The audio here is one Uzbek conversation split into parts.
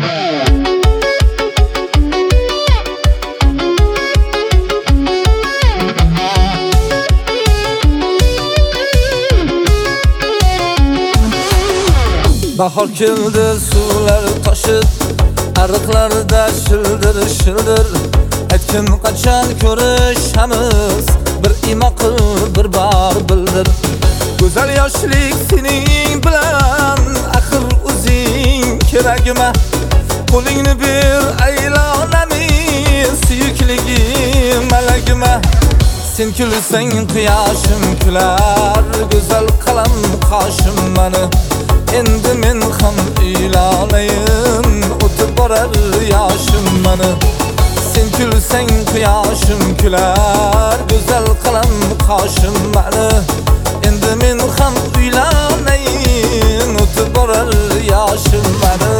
Bahor keldi, suvlar toshib, ariqlarda shildir aytgin qachon ko'rishamiz, bir imoqil bir bor bildir. Go'zal yoshlik sening bilan, axir o'zing keragima. Qo'lingni ber aylanamiz, suyukligim malagima. Sen kulsang quyoshim kular, go'zal qalam qoshim mani. Endi men ham uylanayim, o'tib borar yoshim mani. Sen kulsang quyoshim kular, go'zal qalam qoshim mani. Endi men ham uylanayim, o'tib borar yoshim mani.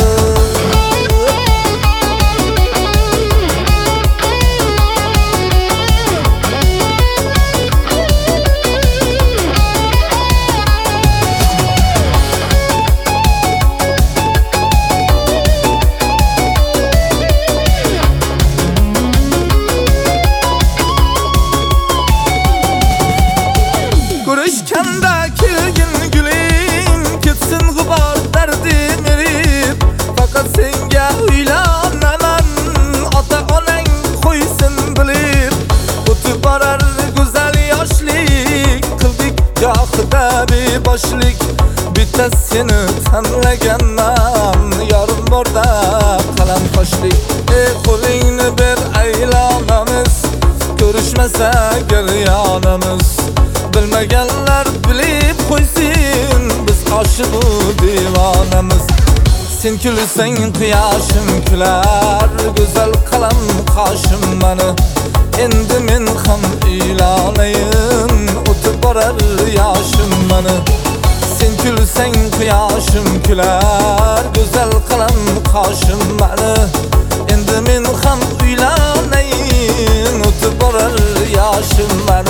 Ko'rishganda kelgin gulim, ketsin g'ubor dardim erib. Faqat senga uylanaman, ota-onang qo'ysin bilib. O'tib borar go'zal yoshlik, qildik gohida beboshlik. Bitta seni tanlaganman, yorim borda qalam qoshlik. Qo'lingni ber aylanamiz, ko'rishmasak yonamiz. Bilmaganlar bilib qo'ysin, biz oshiq divonamiz. Sen kulsang quyoshim kular, go'zal qalam qoshim mani. Endi men ham uylanayim, o'tib borar yoshim mani. Sen kulsang quyoshim kular, go'zal qalam qoshim mani. Endi men ham uylanayim, o'tib borar yoshim mani.